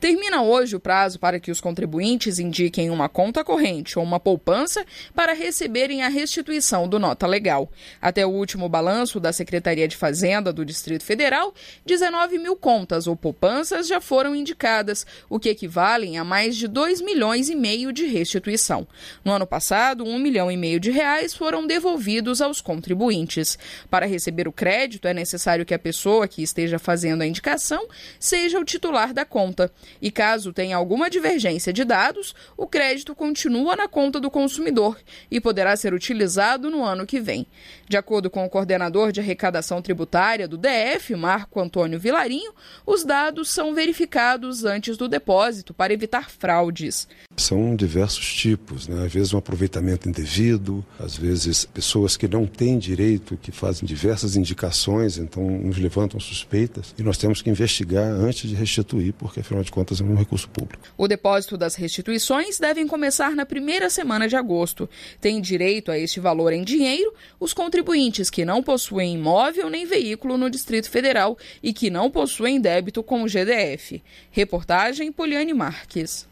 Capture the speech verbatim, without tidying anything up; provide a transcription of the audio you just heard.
Termina hoje o prazo para que os contribuintes indiquem uma conta corrente ou uma poupança para receberem a restituição do nota legal. Até o último balanço da Secretaria de Fazenda do Distrito Federal, dezenove mil contas ou poupanças já foram indicadas, o que equivalem a mais de dois milhões e meio de restituição. No ano passado, um milhão e meio de reais foram devolvidos aos contribuintes. Para receber o crédito, é necessário que a pessoa que esteja fazendo a indicação seja o titular da conta. E caso tenha alguma divergência de dados, o crédito continua na conta do consumidor e poderá ser utilizado no ano que vem. De acordo com o coordenador de arrecadação tributária do D F, Marco Antônio Vilarinho, os dados são verificados antes do depósito para evitar fraudes. São diversos tipos, né? Às vezes um aproveitamento indevido, às vezes pessoas que não têm direito, que fazem diversas indicações, então nos levantam suspeitas e nós temos que investigar antes de restituir, porque afinal de contas é um recurso público. O depósito das restituições devem começar na primeira semana de agosto. Tem direito a este valor em dinheiro os contribuintes que não possuem imóvel nem veículo no Distrito Federal e que não possuem débito com o G D F. Reportagem Poliane Marques.